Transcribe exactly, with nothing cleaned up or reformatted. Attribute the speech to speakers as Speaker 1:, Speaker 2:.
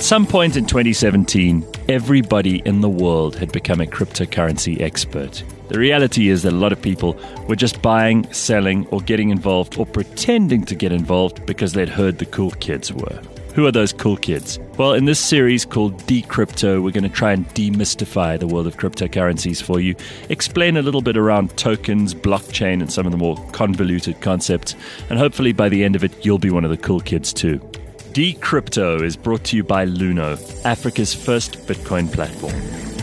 Speaker 1: some point in twenty seventeen, everybody in the world had become a cryptocurrency expert. The reality is that a lot of people were just buying, selling, or getting involved or pretending to get involved because they'd heard the cool kids were. Who are those cool kids? Well, in this series called Decrypto, we're going to try and demystify the world of cryptocurrencies for you, explain a little bit around tokens, blockchain, and some of the more convoluted concepts, and hopefully by the end of it, you'll be one of the cool kids too. Decrypto is brought to you by Luno, Africa's first Bitcoin platform.